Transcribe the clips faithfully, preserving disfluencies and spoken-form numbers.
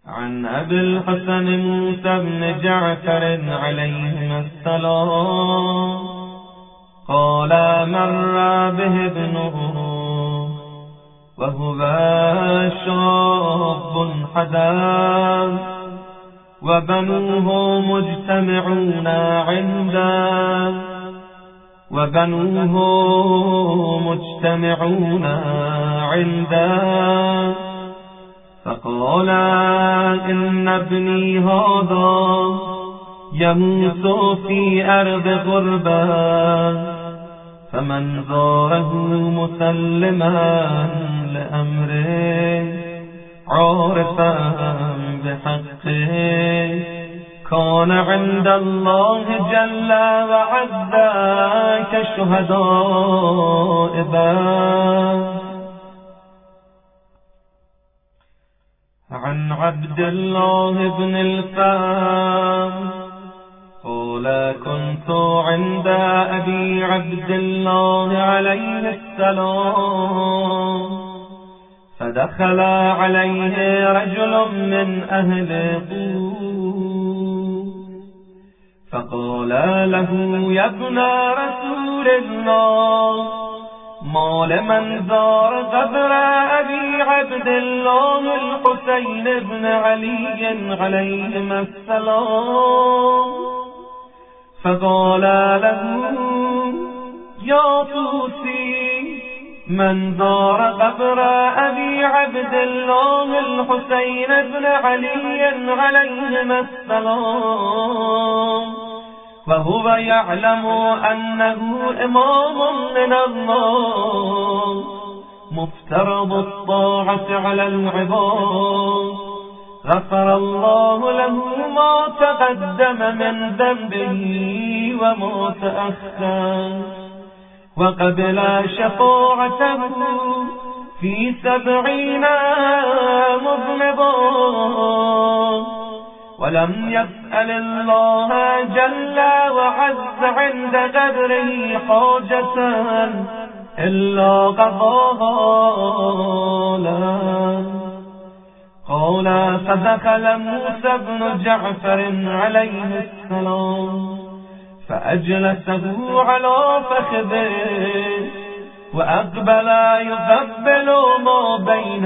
عن أبي الحسن موسى بن جعفر عليهما السلام قال مر به ابنه وهو شاب حدث وبنوه مجتمعون عنده وبنوه مجتمعون عنده فقال إن ابني هذا يموت في أرض غربة فمن زاره مسلما لأمره عارفا بحقه كان عند الله جل وعز كشهداء بدر. عن عبد الله بن الفام قال كنت عند أبي عبد الله عليه السلام فدخل عليه رجل من أهل طوس فقال له يا ابن رسول الله ما لمن زار قبر أبي عبد الله الحسين بن علي عليهما السلام فقال له يا طوسي من زار قبر أبي عبد الله الحسين بن علي عليهما السلام وهو يعلم أنه إمام من الله مفترض الطاعة على العباد غفر الله له ما تقدم من ذنبه وما تأخر وقبل شفاعته في سبعين مذنبا ولم يسأل الله جل وعز عند قبره حاجة إلا قضاها له. قال فدخل موسى بن جعفر عليه السلام فأجلسه على فخذه وأقبل يقبل ما بين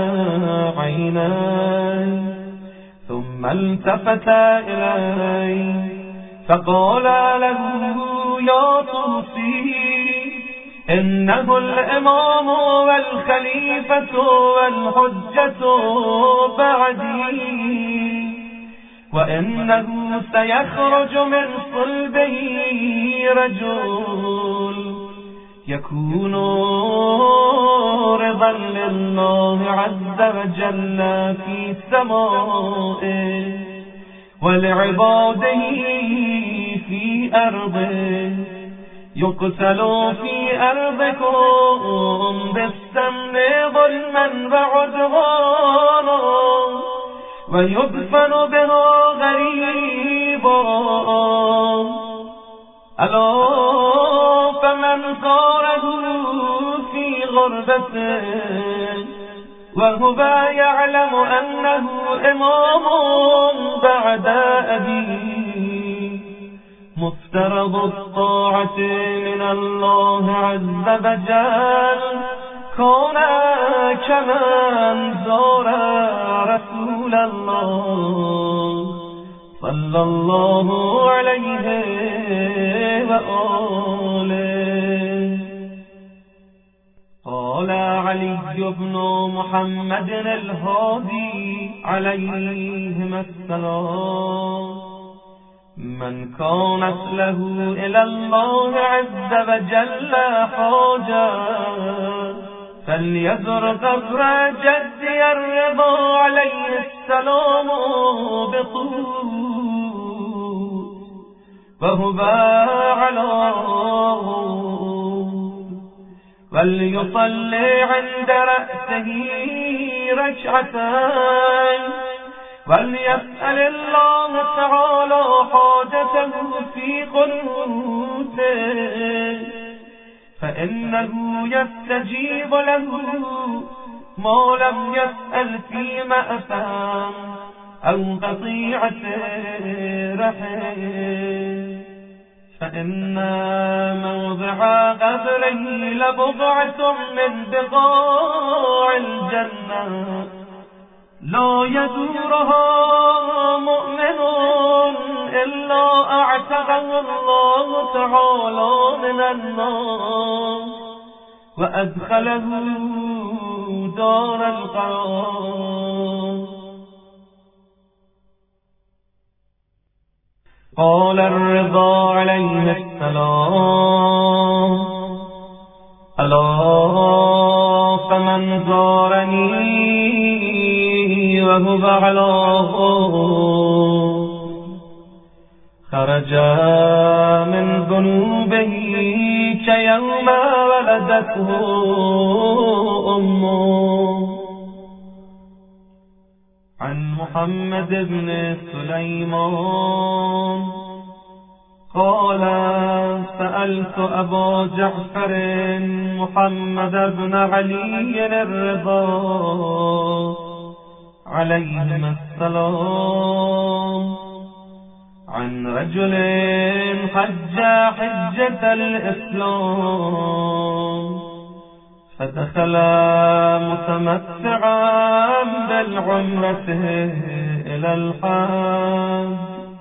عينيه ثم التفت إليه فقال له يا طوسي إنه الإمام والخليفة والحجة بعدي وإنه سيخرج من صلبه رجل يكون رضا لله عز وجل في سمائه ولعباده في أرضه يقتل في أرضكم بالسم ظلما وعدوانا ويدفن بها غريبا ألا فمن قاره في غربته وهو يعلم أنه إمام بعد أبيه مفترض الطاعة من الله عز وجل كان كمن زار رسول الله صلى الله عليه وآله. قال علي بن محمد الهادي عليهما السلام من كانت له إلى الله عز وجل حاجة فليزر قبر جدي الرضا عليه السلام بطوس وهو على وليصلي عند رأسه ركعتين وليسأل الله تعالى حاجته في قنوته فإنه يستجيب له ما لم يسأل في مأثم أو قطيعة رحم، فإن موضع قبره لبضعة من بقاع الجنة لا يدورها مؤمن إلا أعتقه الله تعالى من النار وأدخله دار القرار. قال الرضا عليه السلام: ألا فمن زارني وهو على خرج من ذنوبه كيوم ولدته أمه. عن محمد بن سليمان قال: سألت أبا جعفر محمد بن علي الرضا عليهما السلام عن رجل حج حجة الإسلام فدخل متمتعا بالعمرة إلى الحج،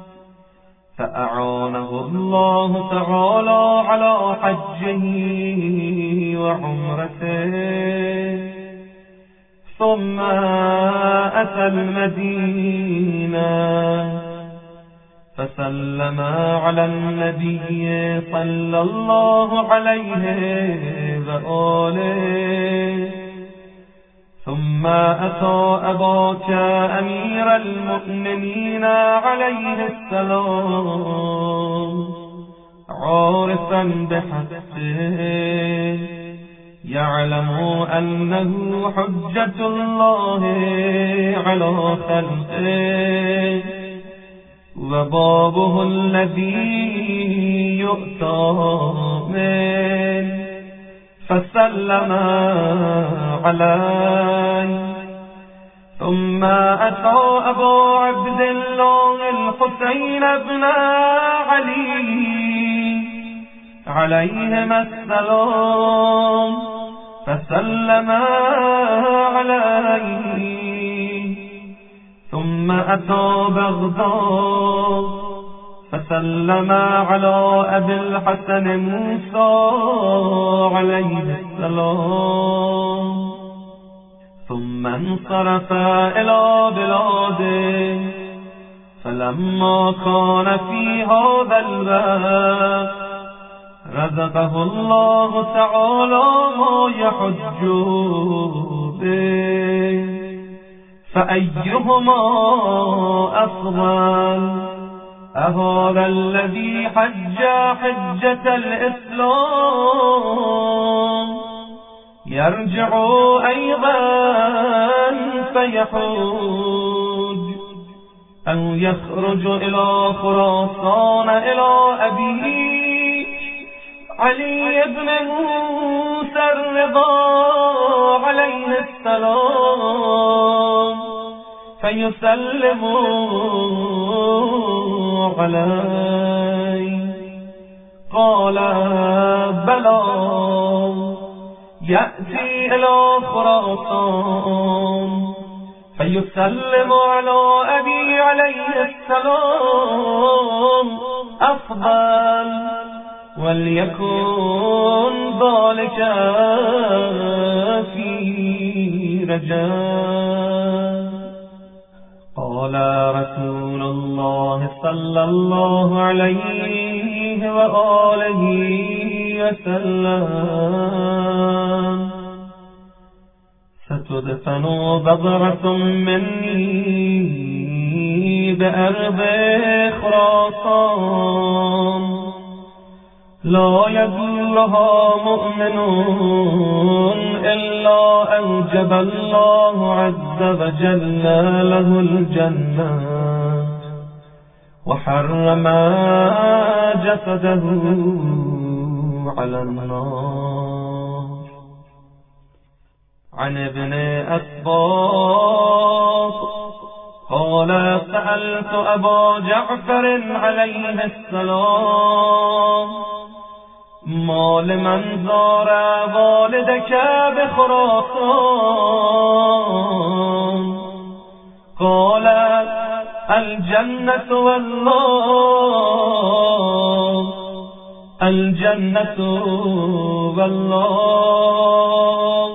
فأعانه الله تعالى على حجه وعمرته، ثم أتى المدينة فسلم على النبي صلى الله عليه وآله، ثم أتى أباك أمير المؤمنين عليه السلام عارفا بحقه يعلم أنه حجة الله على خلقه وبابه الذي يؤتى منه، فسلم عليه، ثم أتى أبو عبد الله الحسين بن علي عليهما السلام فسلم عليه، ثم أتى بغداد فسلم على أبي الحسن موسى عليه السلام، ثم انصرف إلى بلاده، فلما كان في هذا الوقت رزقه الله تعالى ما يحج به، فأيهما أفضل، أهذا الذي حج حجة الإسلام يرجع أيضا فيحج، أو يخرج إلى خراسان إلى أبيه علي بن موسى الرضا عليه السلام فيسلم عليه؟ قال: بلى، يأتي إلى خراسان فيسلم على أبي عليه السلام أفضل، وليكن ذلك في رجاء. قال رسول الله صلى الله عليه وآله وسلم: ستدفن بضعة مني بأرض خراسان لا يدلها مؤمن إلا أوجب الله عز وجل له الجنة وحرم جسده على النار. عن ابن أسباط قال سألت أبا جعفر عليه السلام ما لمن زار والدك بخراسان قال الجنة والله الجنة والله